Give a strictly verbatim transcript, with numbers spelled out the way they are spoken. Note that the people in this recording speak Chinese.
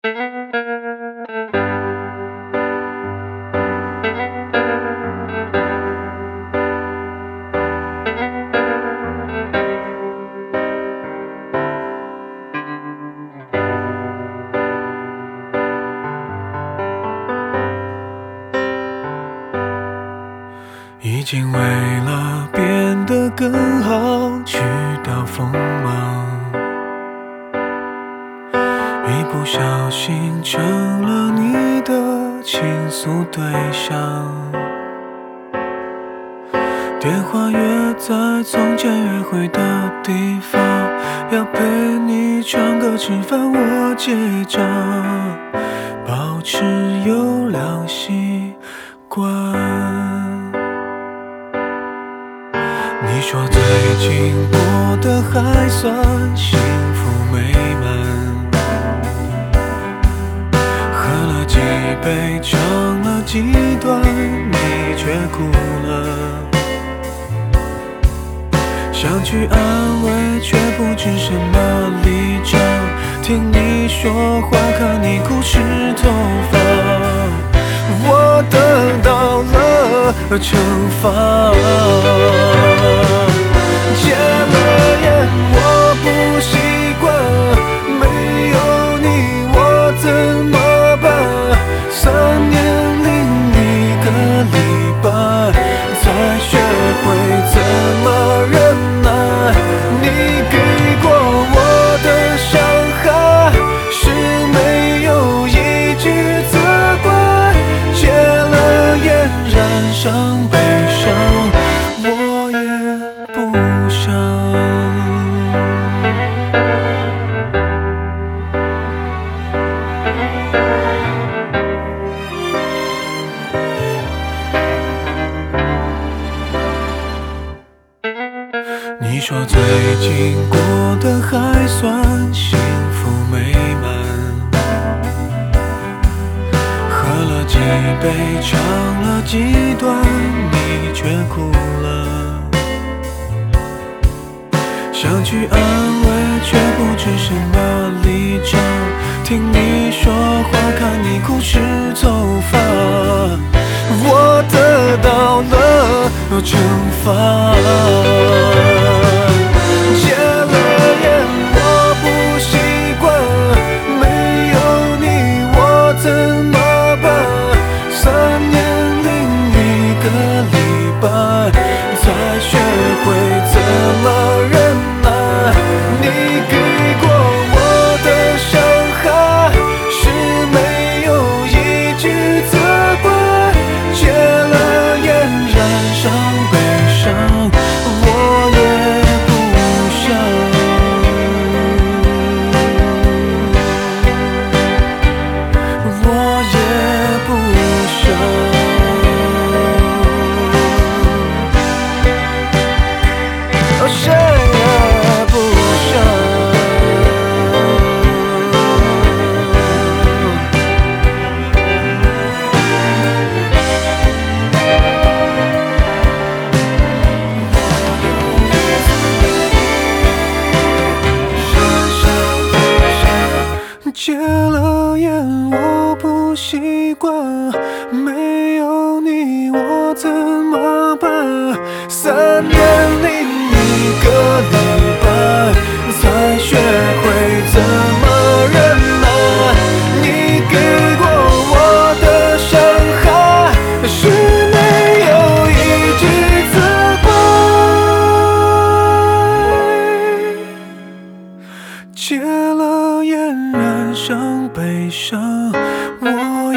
已经为了变得更好去掉锋芒，一不小心成了你的倾诉对象。电话约在从前约会的地方，要陪你唱歌吃饭我结账，保持优良习惯。你说最近过得还算幸福美满，喝了几杯唱了几段，你却哭了。想去安慰却不知什么立场，听你说话看你哭湿头发，我得到了惩罚。戒了烟我不习惯，没有你我怎么办？三年零一个礼拜才学会怎么忍耐，你给过我的伤害是没有一句责怪，戒了烟染上悲伤，我也不想。你说最近过得还算幸福美满，喝了几杯唱了几段，你却哭了。想去安慰却不知什么立场，听你说话看你哭湿头发，我得到了惩罚。戒了烟我不习惯，没有你我怎么办？三年零一个礼拜才学会怎么忍耐，你给过我的伤害是没有一句责怪，戒了烟染上悲伤，我也不想。我也不想。哦，谁也不想。戒了烟我不习惯，没有你我怎么办？三年零一个礼拜才学会怎么忍耐，你给过我的伤害是没有一句责怪，戒了烟染上悲伤，我